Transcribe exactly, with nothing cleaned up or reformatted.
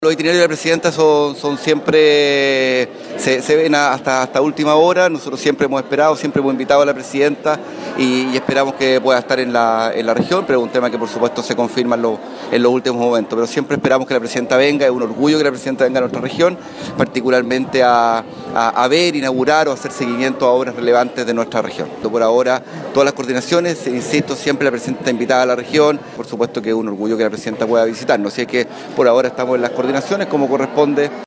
Los itinerarios de la presidenta son, son siempre, se, se ven hasta, hasta última hora. Nosotros siempre hemos esperado, siempre hemos invitado a la presidenta y, y esperamos que pueda estar en la, en la región, pero es un tema que por supuesto se confirma en, lo, en los últimos momentos. Pero siempre esperamos que la presidenta venga, es un orgullo que la presidenta venga a nuestra región, particularmente a, a, a ver, inaugurar o hacer seguimiento a obras relevantes de nuestra región. Por ahora, todas las coordinaciones, insisto, siempre la presidenta está invitada a la región, por supuesto que es un orgullo que la presidenta pueda visitarnos, así es que por ahora estamos en las coordinaciones como corresponde.